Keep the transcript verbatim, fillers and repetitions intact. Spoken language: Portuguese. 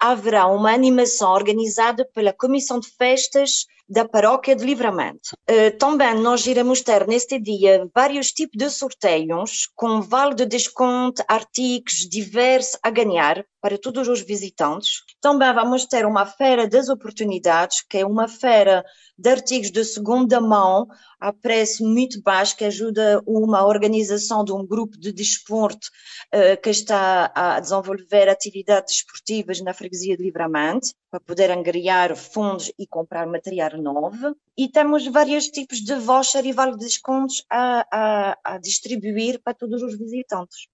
haverá uma animação organizada pela Comissão de Festas da Paróquia de Livramento. Uh, também nós iremos ter neste dia vários tipos de sorteios com vale de desconto, artigos diversos a ganhar para todos os visitantes. Também vamos ter uma feira das oportunidades, que é uma feira de artigos de segunda mão a preço muito baixo, que ajuda uma organização de um grupo de desporto uh, que está a desenvolver atividades desportivas na freguesia de Livramento, para poder angariar fundos e comprar material novo. E temos vários tipos de voucher e vale de descontos a, a, a distribuir para todos os visitantes.